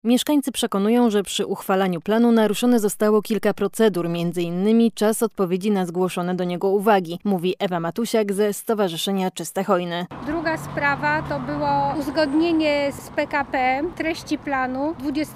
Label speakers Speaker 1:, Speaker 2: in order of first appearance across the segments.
Speaker 1: Mieszkańcy przekonują, że przy uchwalaniu planu naruszone zostało kilka procedur, m.in. czas odpowiedzi na zgłoszone do niego uwagi, mówi Ewa Matusiak ze Stowarzyszenia Czyste Hojny.
Speaker 2: Druga sprawa to było uzgodnienie z PKP treści planu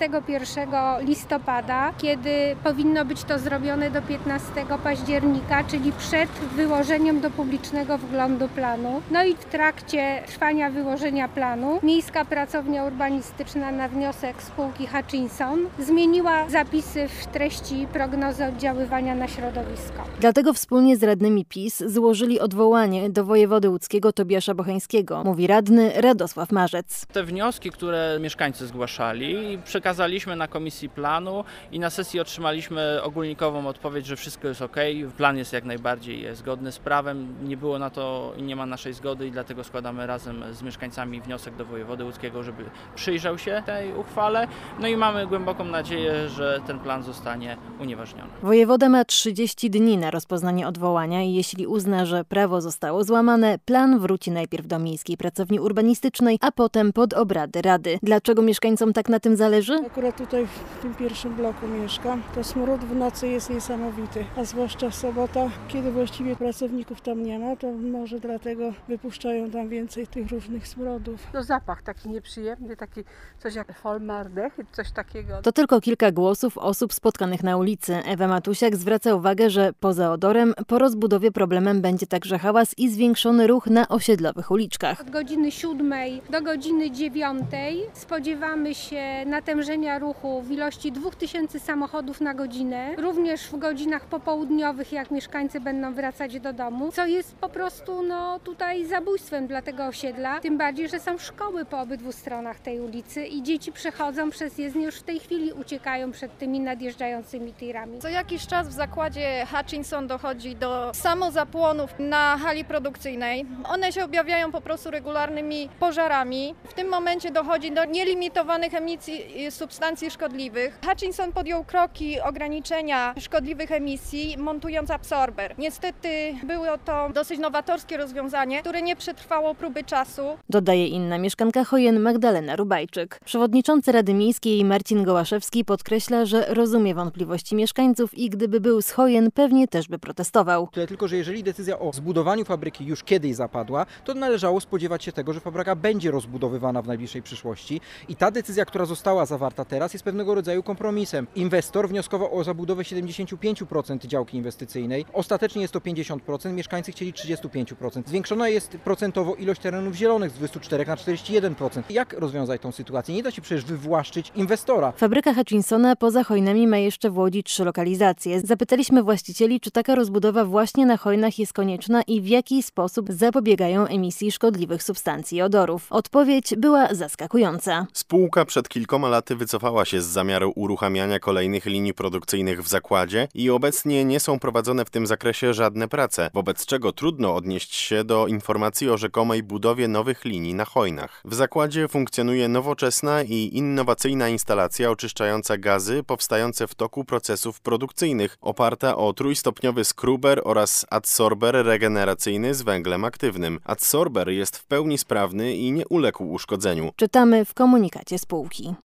Speaker 2: 21 listopada, kiedy powinno być to zrobione do 15 października, czyli przed wyłożeniem do publicznego wglądu planu. No i w trakcie trwania wyłożenia planu Miejska Pracownia Urbanistyczna na wniosek spółki Hutchinson zmieniła zapisy w treści prognozy oddziaływania na środowisko.
Speaker 1: Dlatego wspólnie z radnymi PiS złożyli odwołanie do wojewody łódzkiego Tobiasza Bocheńskiego, mówi radny Radosław Marzec.
Speaker 3: Te wnioski, które mieszkańcy zgłaszali, przekazaliśmy na komisji planu i na sesji otrzymaliśmy ogólnikową odpowiedź, że wszystko jest ok. Plan jest jak najbardziej zgodny z prawem. Nie było na to i nie ma naszej zgody i dlatego składamy razem z mieszkańcami wniosek do wojewody łódzkiego, żeby przyjrzał się tej uchwale. No i mamy głęboką nadzieję, że ten plan zostanie unieważniony.
Speaker 1: Wojewoda ma 30 dni na rozpoznanie odwołania i jeśli uzna, że prawo zostało złamane, plan wróci najpierw do Miejskiej Pracowni Urbanistycznej, a potem pod obrady Rady. Dlaczego mieszkańcom tak na tym zależy?
Speaker 4: Akurat tutaj w tym pierwszym bloku mieszkam. To smród w nocy jest niesamowity, a zwłaszcza w sobotę, kiedy właściwie pracowników tam nie ma, to może dlatego wypuszczają tam więcej tych różnych smrodów.
Speaker 5: No zapach taki nieprzyjemny, taki coś jak formaldehyd, coś takiego.
Speaker 1: To tylko kilka głosów osób spotkanych na ulicy. Ewa Matusiak zwraca uwagę, że poza odorem po rozbudowie problemem będzie także hałas i zwiększony ruch na osiedlowych uliczkach.
Speaker 2: Od godziny 7 do godziny 9 spodziewamy się natężenia ruchu w ilości 2000 samochodów na godzinę. Również w godzinach popołudniowych, jak mieszkańcy będą wracać do domu, co jest po prostu tutaj zabójstwem dla tego osiedla. Tym bardziej, że są szkoły po obydwu stronach tej ulicy i dzieci przechodzą przez jezdnię, już w tej chwili uciekają przed tymi nadjeżdżającymi tirami.
Speaker 6: Co jakiś czas w zakładzie Hutchinson dochodzi do samozapłonów na hali produkcyjnej. One się objawiają po prostu regularnymi pożarami. W tym momencie dochodzi do nielimitowanych emisji substancji szkodliwych. Hutchinson podjął kroki ograniczenia szkodliwych emisji, montując absorber. Niestety było to dosyć nowatorskie rozwiązanie, które nie przetrwało próby czasu.
Speaker 1: Dodaje inna mieszkanka Hojen Magdalena Rubajczyk. Przewodniczący Rady Miejskiej Marcin Gołaszewski podkreśla, że rozumie wątpliwości mieszkańców i gdyby był z Hojen, pewnie też by protestował.
Speaker 7: Tyle tylko, że jeżeli decyzja o zbudowaniu fabryki już kiedyś zapadła, to należało spodziewać się tego, że fabryka będzie rozbudowywana w najbliższej przyszłości i ta decyzja, która została zawarta teraz, jest pewnego rodzaju kompromisem. Inwestor wnioskował o zabudowę 75% działki inwestycyjnej, ostatecznie jest to 50%, mieszkańcy chcieli 35%. Zwiększona jest procentowo ilość terenów zielonych z 24 na 41%. Jak rozwiązać tą sytuację? Nie da się przecież wywłaszczyć inwestora.
Speaker 1: Fabryka Hutchinsona poza Hojnami ma jeszcze w Łodzi 3 lokalizacje. Zapytaliśmy właścicieli, czy taka rozbudowa właśnie na Hojnach jest konieczna i w jaki sposób zapobiegają emisji szkodliwych substancji i odorów. Odpowiedź była zaskakująca.
Speaker 8: Spółka przed kilkoma laty wycofała się z zamiaru uruchamiania kolejnych linii produkcyjnych w zakładzie i obecnie nie są prowadzone w tym zakresie żadne prace, wobec czego trudno odnieść się do informacji o rzekomej budowie nowych linii na Hojnach. W zakładzie funkcjonuje nowoczesna i innowacyjna instalacja oczyszczająca gazy powstające w toku procesów produkcyjnych, oparta o trójstopniowy skruber oraz adsorber regeneracyjny z węglem aktywnym. Adsorber jest w pełni sprawny i nie uległ uszkodzeniu.
Speaker 1: Czytamy w komunikacie spółki.